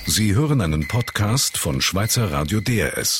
Sie hören einen Podcast von Schweizer Radio DRS.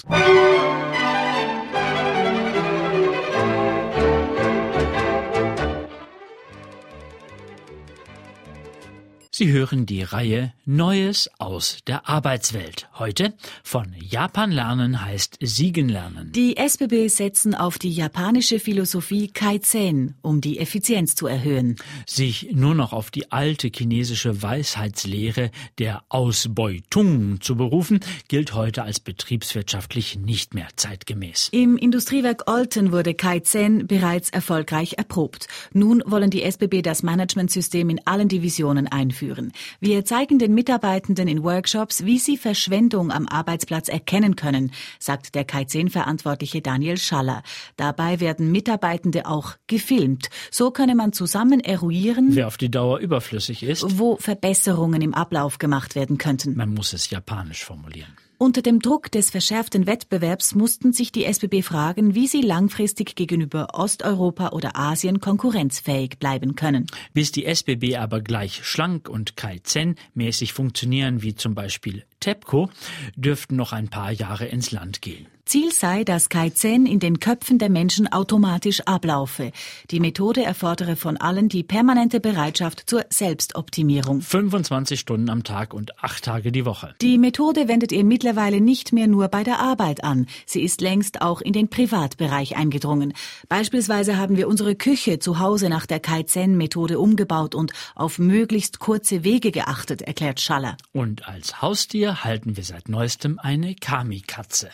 Sie hören die Reihe Neues aus der Arbeitswelt. Heute von Japan lernen heißt Siegen lernen. Die SBB setzen auf die japanische Philosophie Kaizen, um die Effizienz zu erhöhen. Sich nur noch auf die alte chinesische Weisheitslehre der Ausbeutung zu berufen, gilt heute als betriebswirtschaftlich nicht mehr zeitgemäß. Im Industriewerk Olten wurde Kaizen bereits erfolgreich erprobt. Nun wollen die SBB das Managementsystem in allen Divisionen einführen. Wir zeigen den Mitarbeitenden in Workshops, wie sie Verschwendung am Arbeitsplatz erkennen können, sagt der Kaizen-Verantwortliche Daniel Schaller. Dabei werden Mitarbeitende auch gefilmt. So könne man zusammen eruieren, wer auf die Dauer überflüssig ist, wo Verbesserungen im Ablauf gemacht werden könnten. Man muss es japanisch formulieren. Unter dem Druck des verschärften Wettbewerbs mussten sich die SBB fragen, wie sie langfristig gegenüber Osteuropa oder Asien konkurrenzfähig bleiben können. Bis die SBB aber gleich schlank und Kaizen-mäßig funktionieren, wie zum Beispiel TEPCO, dürften noch ein paar Jahre ins Land gehen. Ziel sei, dass Kaizen in den Köpfen der Menschen automatisch ablaufe. Die Methode erfordere von allen die permanente Bereitschaft zur Selbstoptimierung. 25 Stunden am Tag und 8 Tage die Woche. Die Methode wendet ihr mittlerweile nicht mehr nur bei der Arbeit an. Sie ist längst auch in den Privatbereich eingedrungen. Beispielsweise haben wir unsere Küche zu Hause nach der Kaizen-Methode umgebaut und auf möglichst kurze Wege geachtet, erklärt Schaller. Und als Haustier halten wir seit neuestem eine Kami-Katze.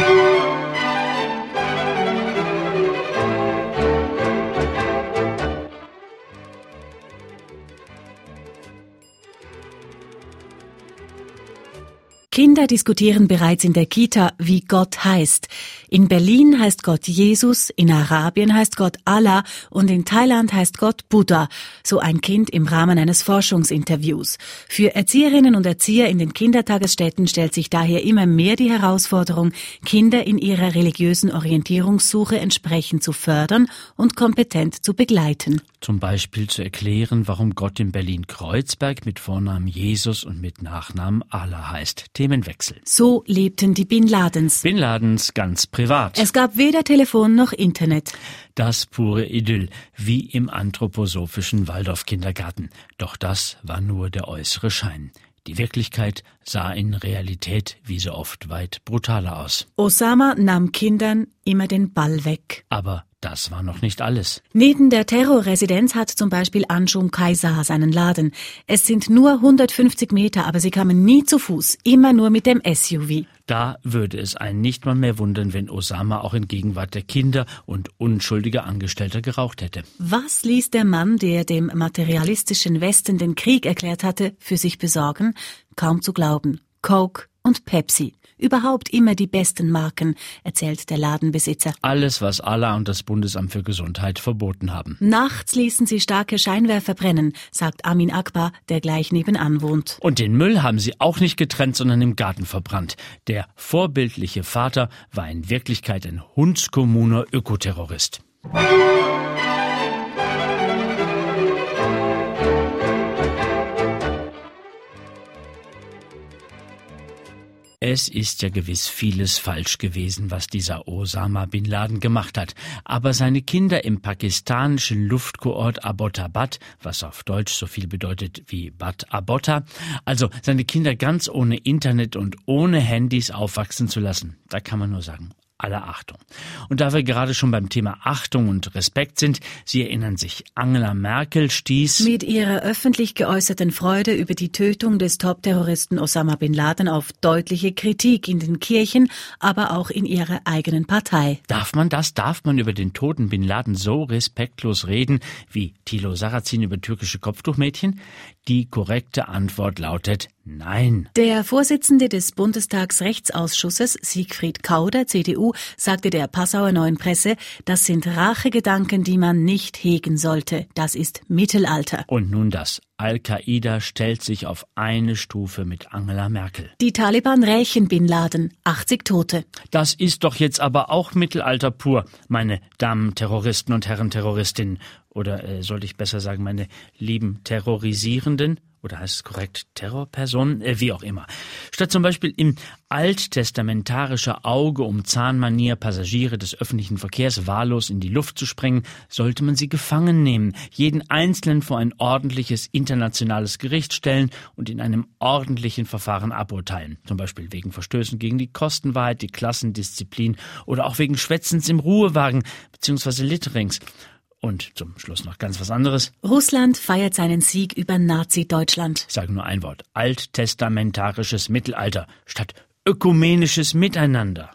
Kinder diskutieren bereits in der Kita, wie Gott heißt. In Berlin heißt Gott Jesus, in Arabien heißt Gott Allah und in Thailand heißt Gott Buddha, so ein Kind im Rahmen eines Forschungsinterviews. Für Erzieherinnen und Erzieher in den Kindertagesstätten stellt sich daher immer mehr die Herausforderung, Kinder in ihrer religiösen Orientierungssuche entsprechend zu fördern und kompetent zu begleiten. Zum Beispiel zu erklären, warum Gott in Berlin-Kreuzberg mit Vornamen Jesus und mit Nachnamen Allah heißt. Themenwechsel. So lebten die Bin Ladens. Bin Ladens ganz privat. Es gab weder Telefon noch Internet. Das pure Idyll, wie im anthroposophischen Waldorf-Kindergarten. Doch das war nur der äußere Schein. Die Wirklichkeit sah in Realität wie so oft weit brutaler aus. Osama nahm Kindern immer den Ball weg. Aber das war noch nicht alles. Neben der Terrorresidenz hat zum Beispiel Anshum Kaisa seinen Laden. Es sind nur 150 Meter, aber sie kamen nie zu Fuß, immer nur mit dem SUV. Da würde es einen nicht mal mehr wundern, wenn Osama auch in Gegenwart der Kinder und unschuldiger Angestellter geraucht hätte. Was ließ der Mann, der dem materialistischen Westen den Krieg erklärt hatte, für sich besorgen? Kaum zu glauben. Coke und Pepsi. Überhaupt immer die besten Marken, erzählt der Ladenbesitzer. Alles, was Allah und das Bundesamt für Gesundheit verboten haben. Nachts ließen sie starke Scheinwerfer brennen, sagt Amin Akbar, der gleich nebenan wohnt. Und den Müll haben sie auch nicht getrennt, sondern im Garten verbrannt. Der vorbildliche Vater war in Wirklichkeit ein hundskommuner Ökoterrorist. Es ist ja gewiss vieles falsch gewesen, was dieser Osama Bin Laden gemacht hat. Aber seine Kinder im pakistanischen Luftkurort Abbottabad, was auf Deutsch so viel bedeutet wie Bad Abotta, also seine Kinder ganz ohne Internet und ohne Handys aufwachsen zu lassen, da kann man nur sagen, aller Achtung. Und da wir gerade schon beim Thema Achtung und Respekt sind, Sie erinnern sich, Angela Merkel stieß mit ihrer öffentlich geäußerten Freude über die Tötung des Top-Terroristen Osama Bin Laden auf deutliche Kritik in den Kirchen, aber auch in ihrer eigenen Partei. Darf man über den toten Bin Laden so respektlos reden, wie Thilo Sarrazin über türkische Kopftuchmädchen? Die korrekte Antwort lautet nein. Der Vorsitzende des Bundestagsrechtsausschusses, Siegfried Kauder, CDU, sagte der Passauer Neuen Presse, das sind Rachegedanken, die man nicht hegen sollte. Das ist Mittelalter. Und nun das. Al-Qaida stellt sich auf eine Stufe mit Angela Merkel. Die Taliban rächen Bin Laden, 80 Tote. Das ist doch jetzt aber auch Mittelalter pur, meine Damen Terroristen und Herren Terroristinnen. Oder sollte ich besser sagen, meine lieben Terrorisierenden Oder heißt es korrekt Terrorperson? Wie auch immer. Statt zum Beispiel im alttestamentarischen Auge um Zahnmanier Passagiere des öffentlichen Verkehrs wahllos in die Luft zu sprengen, sollte man sie gefangen nehmen, jeden Einzelnen vor ein ordentliches internationales Gericht stellen und in einem ordentlichen Verfahren aburteilen. Zum Beispiel wegen Verstößen gegen die Kostenwahrheit, die Klassendisziplin oder auch wegen Schwätzens im Ruhewagen bzw. Litterings. Und zum Schluss noch ganz was anderes. Russland feiert seinen Sieg über Nazi-Deutschland. Ich sage nur ein Wort. Alttestamentarisches Mittelalter statt ökumenisches Miteinander.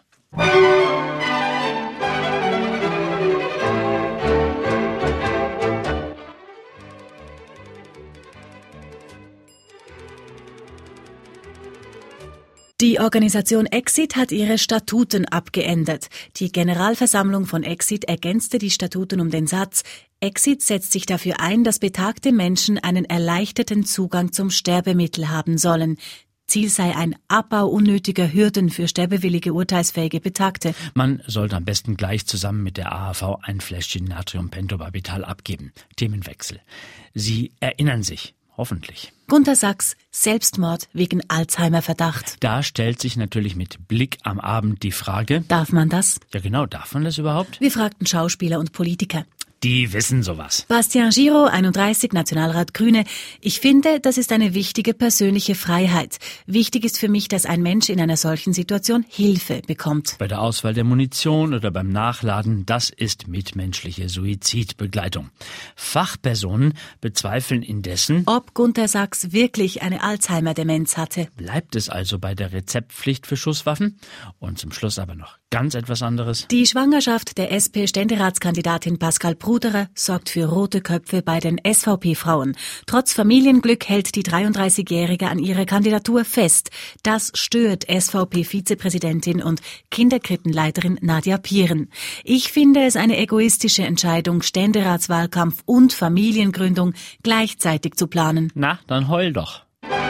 Die Organisation Exit hat ihre Statuten abgeändert. Die Generalversammlung von Exit ergänzte die Statuten um den Satz: Exit setzt sich dafür ein, dass betagte Menschen einen erleichterten Zugang zum Sterbemittel haben sollen. Ziel sei ein Abbau unnötiger Hürden für sterbewillige urteilsfähige Betagte. Man sollte am besten gleich zusammen mit der AHV ein Fläschchen Natriumpentobarbital abgeben. Themenwechsel. Sie erinnern sich. Hoffentlich. Gunter Sachs, Selbstmord wegen Alzheimer-Verdacht. Da stellt sich natürlich mit Blick am Abend die Frage: Darf man das? Ja genau, darf man das überhaupt? Wir fragten Schauspieler und Politiker. Die wissen sowas. Bastien Giraud, 31, Nationalrat Grüne. Ich finde, das ist eine wichtige persönliche Freiheit. Wichtig ist für mich, dass ein Mensch in einer solchen Situation Hilfe bekommt. Bei der Auswahl der Munition oder beim Nachladen, das ist mitmenschliche Suizidbegleitung. Fachpersonen bezweifeln indessen, ob Gunter Sachs wirklich eine Alzheimer-Demenz hatte. Bleibt es also bei der Rezeptpflicht für Schusswaffen? Und zum Schluss aber noch ganz etwas anderes. Die Schwangerschaft der SP-Ständeratskandidatin Pascal Bruderer sorgt für rote Köpfe bei den SVP-Frauen. Trotz Familienglück hält die 33-Jährige an ihrer Kandidatur fest. Das stört SVP-Vizepräsidentin und Kinderkrippenleiterin Nadja Pieren. Ich finde es eine egoistische Entscheidung, Ständeratswahlkampf und Familiengründung gleichzeitig zu planen. Na, dann heul doch.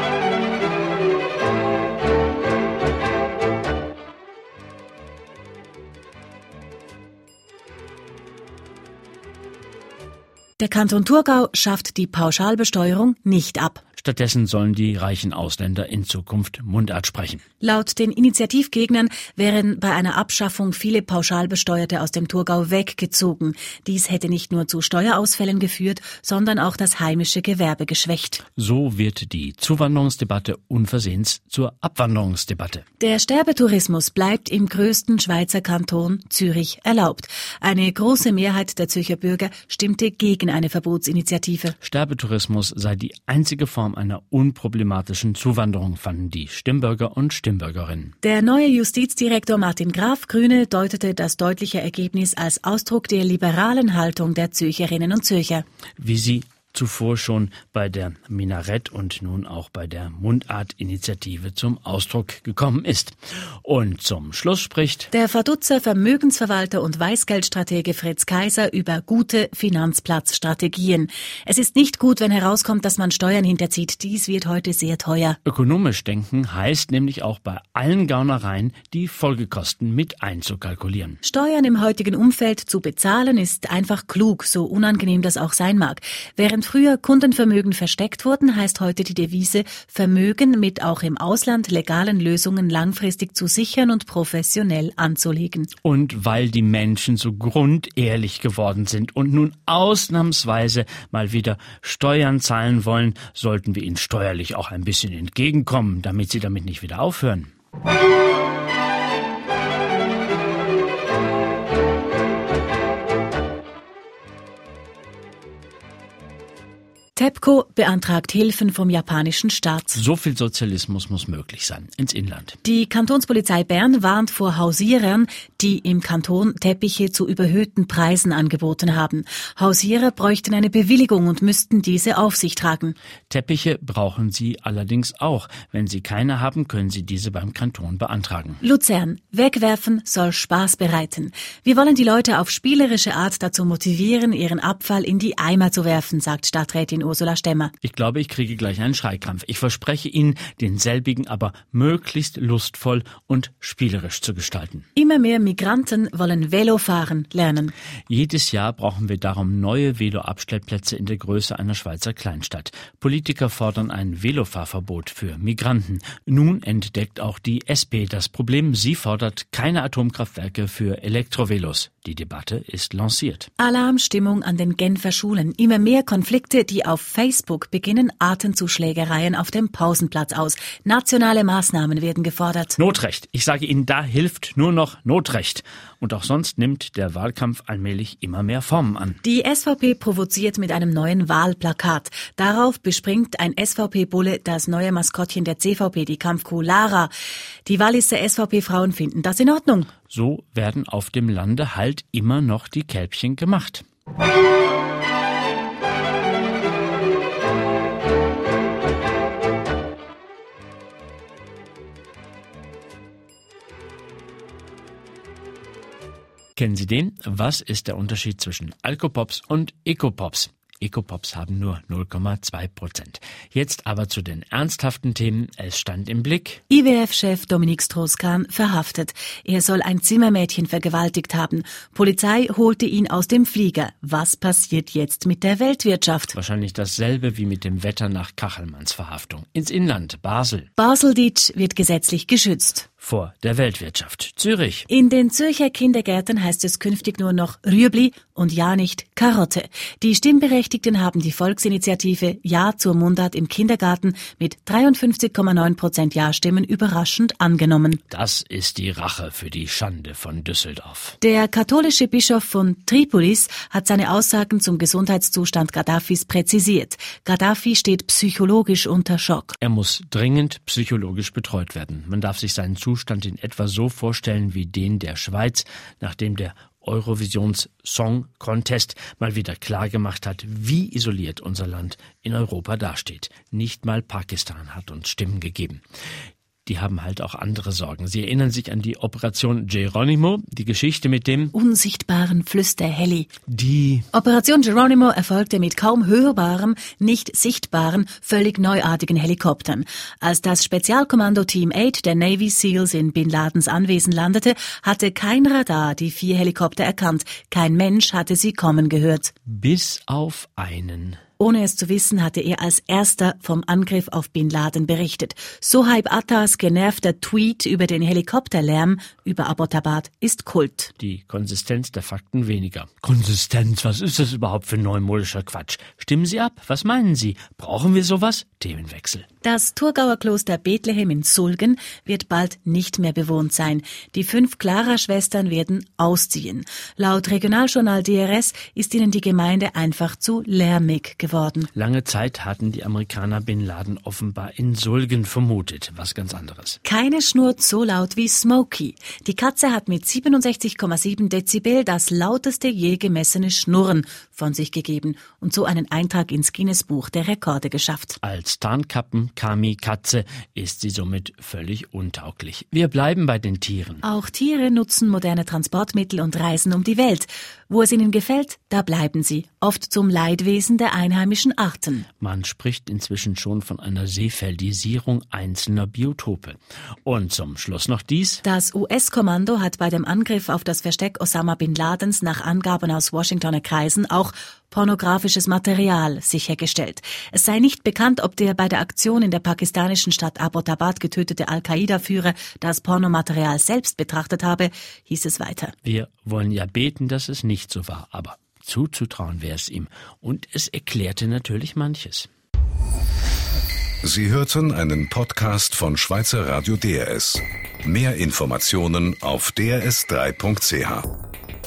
Der Kanton Thurgau schafft die Pauschalbesteuerung nicht ab. Stattdessen sollen die reichen Ausländer in Zukunft Mundart sprechen. Laut den Initiativgegnern wären bei einer Abschaffung viele Pauschalbesteuerte aus dem Thurgau weggezogen. Dies hätte nicht nur zu Steuerausfällen geführt, sondern auch das heimische Gewerbe geschwächt. So wird die Zuwanderungsdebatte unversehens zur Abwanderungsdebatte. Der Sterbetourismus bleibt im größten Schweizer Kanton Zürich erlaubt. Eine große Mehrheit der Zürcher Bürger stimmte gegen eine Verbotsinitiative. Sterbetourismus sei die einzige Form einer unproblematischen Zuwanderung, fanden die Stimmbürger und Stimmbürgerinnen. Der neue Justizdirektor Martin Graf, Grüne, deutete das deutliche Ergebnis als Ausdruck der liberalen Haltung der Zürcherinnen und Zürcher. Wie sie zuvor schon bei der Minarett und nun auch bei der Mundart-Initiative zum Ausdruck gekommen ist. Und zum Schluss spricht der Vaduz-er Vermögensverwalter und Weißgeldstratege Fritz Kaiser über gute Finanzplatzstrategien. Es ist nicht gut, wenn herauskommt, dass man Steuern hinterzieht. Dies wird heute sehr teuer. Ökonomisch denken heißt nämlich auch bei allen Gaunereien die Folgekosten mit einzukalkulieren. Steuern im heutigen Umfeld zu bezahlen ist einfach klug, so unangenehm das auch sein mag. Während früher Kundenvermögen versteckt wurden, heißt heute die Devise, Vermögen mit auch im Ausland legalen Lösungen langfristig zu sichern und professionell anzulegen. Und weil die Menschen so grundehrlich geworden sind und nun ausnahmsweise mal wieder Steuern zahlen wollen, sollten wir ihnen steuerlich auch ein bisschen entgegenkommen, damit sie damit nicht wieder aufhören. TEPCO beantragt Hilfen vom japanischen Staat. So viel Sozialismus muss möglich sein. Ins Inland. Die Kantonspolizei Bern warnt vor Hausierern, die im Kanton Teppiche zu überhöhten Preisen angeboten haben. Hausierer bräuchten eine Bewilligung und müssten diese auf sich tragen. Teppiche brauchen sie allerdings auch. Wenn sie keine haben, können sie diese beim Kanton beantragen. Luzern. Wegwerfen soll Spaß bereiten. Wir wollen die Leute auf spielerische Art dazu motivieren, ihren Abfall in die Eimer zu werfen, sagt Stadträtin Ursula stemmen. Ich glaube, ich kriege gleich einen Schreikrampf. Ich verspreche Ihnen, denselbigen aber möglichst lustvoll und spielerisch zu gestalten. Immer mehr Migranten wollen Velofahren lernen. Jedes Jahr brauchen wir darum neue Veloabstellplätze in der Größe einer Schweizer Kleinstadt. Politiker fordern ein Velofahrverbot für Migranten. Nun entdeckt auch die SP das Problem. Sie fordert keine Atomkraftwerke für Elektrovelos. Die Debatte ist lanciert. Alarmstimmung an den Genfer Schulen. Immer mehr Konflikte, die auf Facebook beginnen, arten zu Schlägereien auf dem Pausenplatz aus. Nationale Maßnahmen werden gefordert. Notrecht. Ich sage Ihnen, da hilft nur noch Notrecht. Und auch sonst nimmt der Wahlkampf allmählich immer mehr Formen an. Die SVP provoziert mit einem neuen Wahlplakat. Darauf bespringt ein SVP-Bulle das neue Maskottchen der CVP, die Kampfkuh Lara. Die Walliser SVP-Frauen finden das in Ordnung. So werden auf dem Lande halt immer noch die Kälbchen gemacht. Kennen Sie den? Was ist der Unterschied zwischen Alkopops und Ecopops? Ecopops haben nur 0,2%. Jetzt aber zu den ernsthaften Themen. Es stand im Blick. IWF-Chef Dominique Strauss-Kahn verhaftet. Er soll ein Zimmermädchen vergewaltigt haben. Polizei holte ihn aus dem Flieger. Was passiert jetzt mit der Weltwirtschaft? Wahrscheinlich dasselbe wie mit dem Wetter nach Kachelmanns Verhaftung. Ins Inland, Basel. Baseldietsch wird gesetzlich geschützt. Vor der Weltwirtschaft. Zürich. In den Zürcher Kindergärten heißt es künftig nur noch Rüebli und ja nicht Karotte. Die Stimmberechtigten haben die Volksinitiative Ja zur Mundart im Kindergarten mit 53,9% Ja-Stimmen überraschend angenommen. Das ist die Rache für die Schande von Düsseldorf. Der katholische Bischof von Tripolis hat seine Aussagen zum Gesundheitszustand Gaddafis präzisiert. Gaddafi steht psychologisch unter Schock. Er muss dringend psychologisch betreut werden. Man darf sich seinen Zustand in etwa so vorstellen wie den der Schweiz, nachdem der Eurovisions Song Contest mal wieder klargemacht hat, wie isoliert unser Land in Europa dasteht. Nicht mal Pakistan hat uns Stimmen gegeben. Die haben halt auch andere Sorgen. Sie erinnern sich an die Operation Geronimo, die Geschichte mit dem unsichtbaren Flüsterheli. Die Operation Geronimo erfolgte mit kaum hörbarem, nicht sichtbaren, völlig neuartigen Helikoptern. Als das Spezialkommando Team 8 der Navy Seals in Bin Ladens Anwesen landete, hatte kein Radar die 4 Helikopter erkannt. Kein Mensch hatte sie kommen gehört. Bis auf einen. Ohne es zu wissen, hatte er als erster vom Angriff auf Bin Laden berichtet. Sohaib Attas genervter Tweet über den Helikopterlärm über Abbottabad ist Kult. Die Konsistenz der Fakten weniger. Konsistenz, was ist das überhaupt für neumodischer Quatsch? Stimmen Sie ab, was meinen Sie? Brauchen wir sowas? Themenwechsel. Das Thurgauer Kloster Bethlehem in Sulgen wird bald nicht mehr bewohnt sein. Die 5 Clara-Schwestern werden ausziehen. Laut Regionaljournal DRS ist ihnen die Gemeinde einfach zu lärmig geworden. Lange Zeit hatten die Amerikaner Bin Laden offenbar in Sulgen vermutet. Was ganz anderes. Keine schnurrt so laut wie Smokey. Die Katze hat mit 67,7 Dezibel das lauteste je gemessene Schnurren von sich gegeben und so einen Eintrag ins Guinness-Buch der Rekorde geschafft. Als Tarnkappen-Kami-Katze ist sie somit völlig untauglich. Wir bleiben bei den Tieren. Auch Tiere nutzen moderne Transportmittel und reisen um die Welt. Wo es ihnen gefällt, da bleiben sie. Oft zum Leidwesen der einheimischen Arten. Man spricht inzwischen schon von einer Seefeldisierung einzelner Biotope. Und zum Schluss noch dies. Das US-Kommando hat bei dem Angriff auf das Versteck Osama Bin Ladens nach Angaben aus Washingtoner Kreisen auch pornografisches Material sichergestellt. Es sei nicht bekannt, ob der bei der Aktion in der pakistanischen Stadt Abbottabad getötete Al-Qaida-Führer das Pornomaterial selbst betrachtet habe, hieß es weiter. Wir wollen ja beten, dass es nicht so war, aber zuzutrauen wäre es ihm. Und es erklärte natürlich manches. Sie hörten einen Podcast von Schweizer Radio DRS. Mehr Informationen auf drs3.ch.